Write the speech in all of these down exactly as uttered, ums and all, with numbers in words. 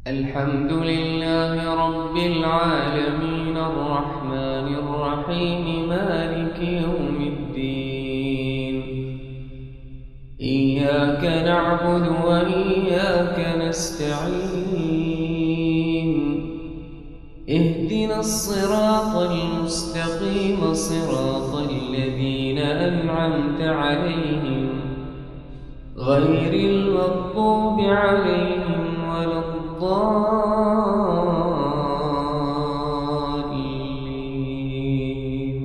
الحمد لله رب العالمين الرحمن الرحيم مالك يوم الدين. إياك نعبد وإياك نستعين. اهدنا الصراط المستقيم صراط الذين أنعمت عليهم غير المغضوب عليهم ولا الضالين.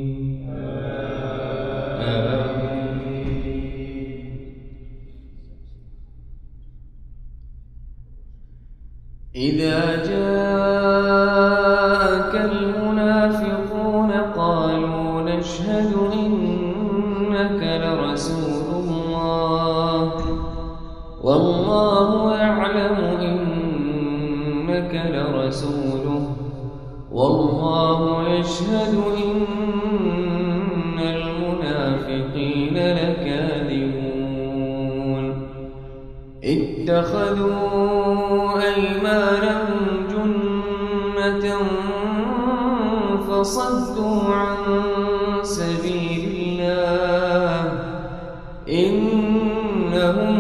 إذا جاءك المنافقون قالوا نشهد إنك لرسول الله والله يعلم إنك لرسوله والله يشهد إن المنافقين لكاذبون. اتخذوا أيمانهم جنة فصدوا عن سبيل الله إنهم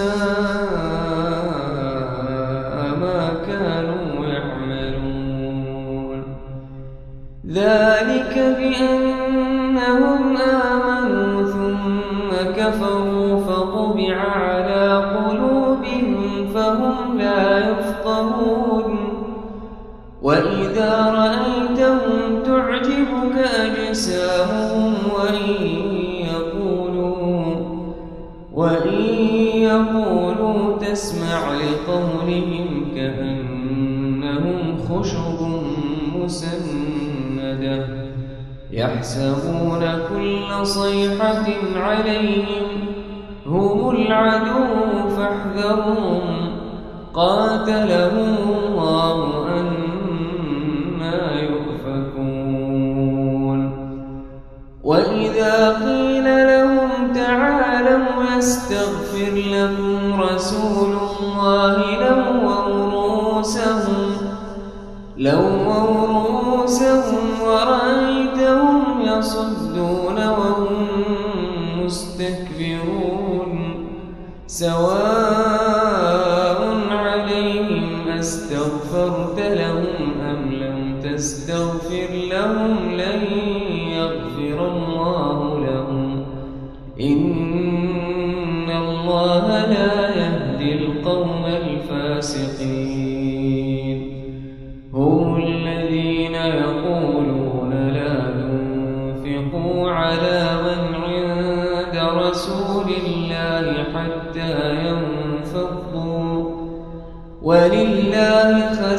ساء ما كانوا يعملون. ذلك بأنهم آمنوا ثم كفروا فطبع على قلوبهم فهم لا يفقهون. وإذا رأيتهم تعجبك أجسامهم وإن يقولوا وإن يقولوا تسمع لقولهم كأنهم خشب مسندة يحسبون كل صيحة عليهم هم العدو فاحذرهم قاتلهم الله أنى يؤفكون. وإذا قيل لهم تعالوا يستغفر لكم رسول الله لووا رؤوسهم لووا رؤوسهم ورأيتهم يصدون وهم مستكبرون. سواء عليهم أستغفرت لهم أم لم تستغفر لهم لن يغفر الله لهم إن الله لا يهدي القوم الفاسقين. هم الذين يقولون لا تنفقوا على من عند رسول الله حتى ينفضوا ولله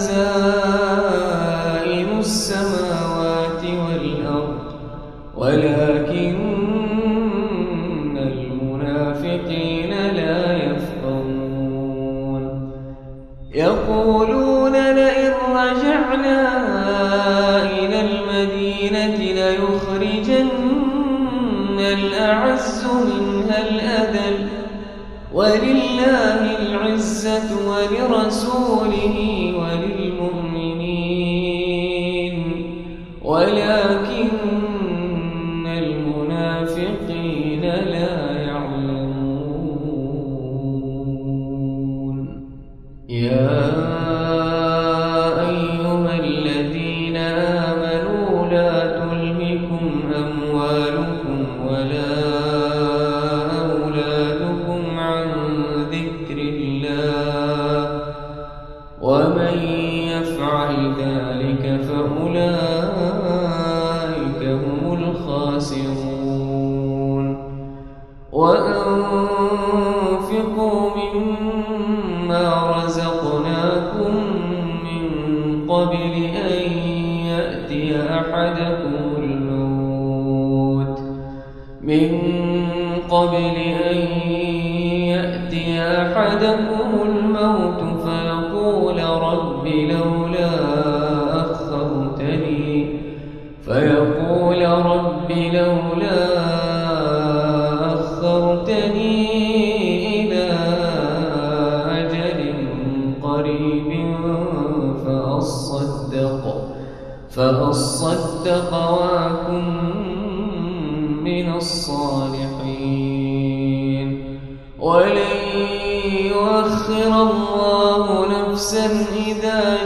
خزائن السماوات والأرض ولكن المنافقين لا يفقهون. يقولون لئن رجعنا إلى المدينة ليخرجن الأعز منها الأذل ولله العزة ولرسوله وللمؤمنين ولكن المنافقين لا يعلمون. يا أيها الذين آمنوا لا تلهكم أموالكم ولا أولادكم عن ذكر الله ومن يفعل ذلك فأولئك هم الخاسرون. وأنفقوا مما رزقناكم من قبل أن يأتي أحدكم الموت من قبل أن يأتي أحدكم الموت فيقول رب لولا أخرتني فيقول رب لولا أخرتني إلى أجل قريب فأصدق وأكن من الصالحين ولن يؤخر الله نفسا إذا